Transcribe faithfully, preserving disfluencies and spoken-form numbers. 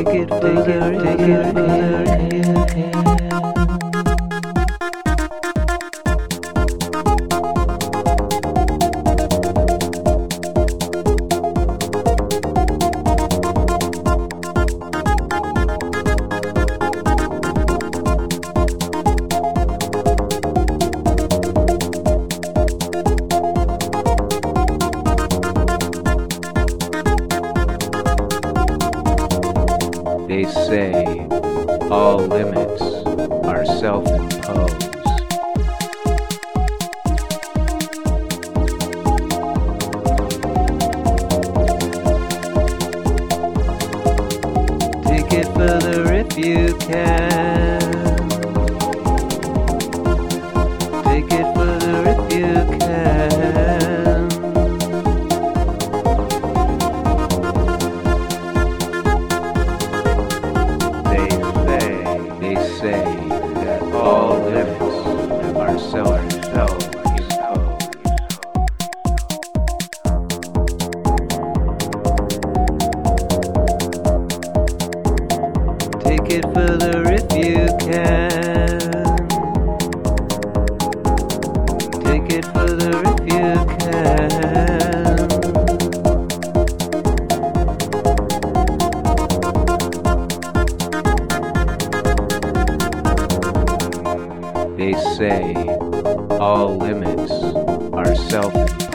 Take it further, take it further. They say all limits are self-imposed. Take it further if you can. Take it further if you can. They say that all limits are self-imposed. Take it further if you can. Take it further if you can. They say all limits are self-imposed.